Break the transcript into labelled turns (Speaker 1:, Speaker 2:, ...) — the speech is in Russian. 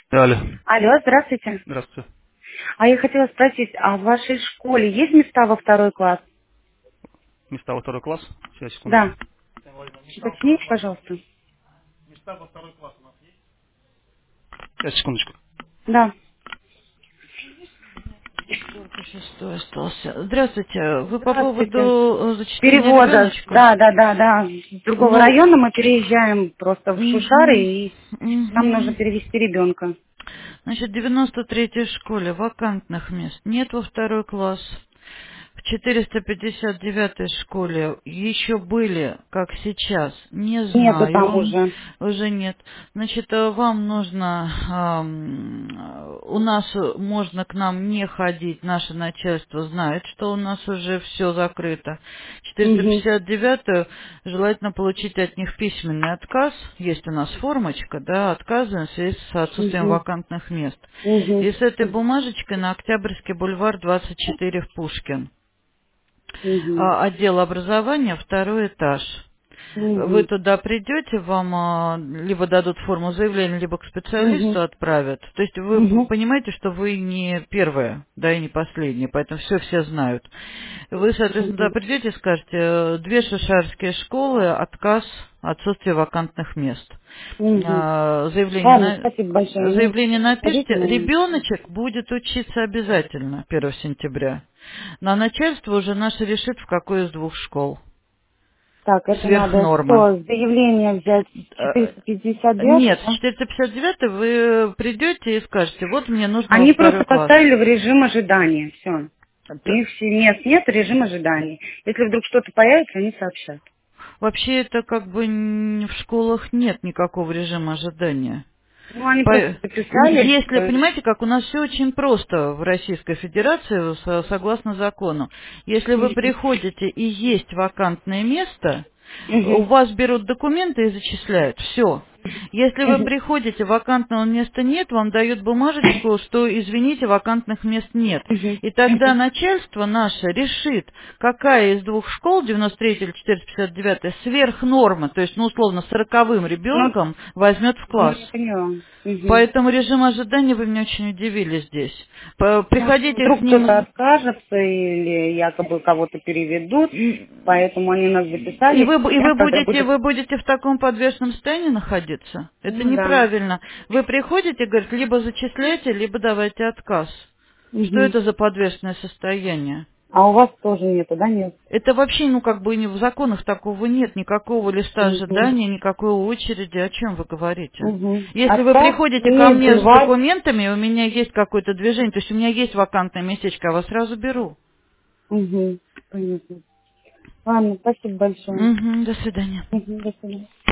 Speaker 1: Алло.
Speaker 2: Алло, здравствуйте.
Speaker 1: Здравствуйте.
Speaker 2: А я хотела спросить, а в вашей школе есть места во второй класс?
Speaker 1: Места во второй класс. Сейчас, секундочку.
Speaker 2: Да. Уточните, пожалуйста.
Speaker 1: Сейчас, секундочку.
Speaker 2: Да.
Speaker 3: Только шестой остался. Здравствуйте. Вы по поводу
Speaker 2: Здравствуйте.
Speaker 3: зачисления
Speaker 2: Перевода.
Speaker 3: ребеночка?
Speaker 2: Да, да, да, да. С другого
Speaker 3: Ну,
Speaker 2: района мы переезжаем просто в Шушары,
Speaker 3: угу,
Speaker 2: и нам нужно
Speaker 3: угу.
Speaker 2: перевести ребенка.
Speaker 3: Значит, в 93-й школе вакантных мест нет во второй класс. В 459-й школе еще были, как сейчас, не
Speaker 2: Нету там
Speaker 3: знаю,
Speaker 2: уже.
Speaker 3: уже нет. Значит, вам нужно, у нас можно к нам не ходить, наше начальство знает, что у нас уже все закрыто.
Speaker 2: Угу.
Speaker 3: 459-ю желательно получить от них письменный отказ, есть у нас формочка, да, отказываем в связи с отсутствием
Speaker 2: Угу.
Speaker 3: вакантных мест.
Speaker 2: Угу.
Speaker 3: И с этой бумажечкой на Октябрьский бульвар 24 в Пушкин.
Speaker 2: Угу.
Speaker 3: Отдел образования, второй этаж. Вы
Speaker 2: Угу.
Speaker 3: туда придете, вам либо дадут форму заявления, либо к
Speaker 2: Угу.
Speaker 3: специалисту отправят. То есть вы
Speaker 2: Угу.
Speaker 3: понимаете, что вы не первая, да, и не последняя, поэтому все знают. Вы, соответственно, туда
Speaker 2: Угу.
Speaker 3: придете и скажете, две шишарские школы, отказ, отсутствие вакантных мест.
Speaker 2: Угу.
Speaker 3: Заявление,
Speaker 2: Ладно, спасибо большое. Мне
Speaker 3: заявление напишите.
Speaker 2: обязательно.
Speaker 3: Ребеночек будет учиться обязательно 1 сентября. Но начальство уже наше решит, в какой из двух школ.
Speaker 2: Так, это
Speaker 3: Сверх
Speaker 2: надо
Speaker 3: нормы.
Speaker 2: что, заявление взять
Speaker 3: Э,
Speaker 2: 459,
Speaker 3: Нет,
Speaker 2: да?
Speaker 3: 459 вы придете и скажете, вот мне нужно во
Speaker 2: Они просто
Speaker 3: второй класс.
Speaker 2: поставили в режим ожидания, все. У
Speaker 3: Это-
Speaker 2: них все мест нет, режим ожидания. Если вдруг что-то появится, они сообщат.
Speaker 3: Вообще это как бы в школах нет никакого режима ожидания.
Speaker 2: Ну, они просто
Speaker 3: По-
Speaker 2: записали.
Speaker 3: Если, понимаете, как у нас все очень просто в Российской Федерации, согласно закону. Если вы приходите и есть вакантное место, у
Speaker 2: Мгм.
Speaker 3: вас берут документы и зачисляют. Все. Если вы
Speaker 2: Мгм.
Speaker 3: приходите, вакантного места нет, вам дают бумажечку, что, извините, вакантных мест нет.
Speaker 2: Мгм.
Speaker 3: И тогда начальство наше решит, какая из двух школ, 93 или 459, сверх нормы, то есть, ну, условно, 40-м
Speaker 2: Ну,
Speaker 3: ребенком возьмет в
Speaker 2: ну,
Speaker 3: класс.
Speaker 2: я поняла. Мгм.
Speaker 3: Поэтому режим ожидания вы меня очень удивили здесь.
Speaker 2: Может,
Speaker 3: Приходите с
Speaker 2: вдруг кто-то
Speaker 3: ним.
Speaker 2: откажется или якобы кого-то переведут, поэтому они нас
Speaker 3: И
Speaker 2: записали.
Speaker 3: вы, и
Speaker 2: Я,
Speaker 3: вы
Speaker 2: когда
Speaker 3: будете,
Speaker 2: будет...
Speaker 3: вы будете в таком подвешенном состоянии находиться? Это
Speaker 2: Ну, да.
Speaker 3: неправильно. Вы приходите, говорит, либо зачисляйте, либо давайте отказ. Что
Speaker 2: Мгм.
Speaker 3: это за подвешенное состояние?
Speaker 2: А у вас тоже нету, да, нет?
Speaker 3: Это вообще, ну, как бы в законах такого нет, никакого листа
Speaker 2: Мгм.
Speaker 3: ожидания, никакой очереди. О чем вы говорите?
Speaker 2: Угу.
Speaker 3: Если вы приходите ко
Speaker 2: Октябрьский
Speaker 3: мне с
Speaker 2: бульвар.
Speaker 3: документами, у меня есть какое-то движение, то есть у меня есть вакантное местечко, я вас сразу беру.
Speaker 2: Угу. Понятно. Ладно, спасибо большое.
Speaker 3: Мгм, до свидания.
Speaker 2: Угу. До свидания.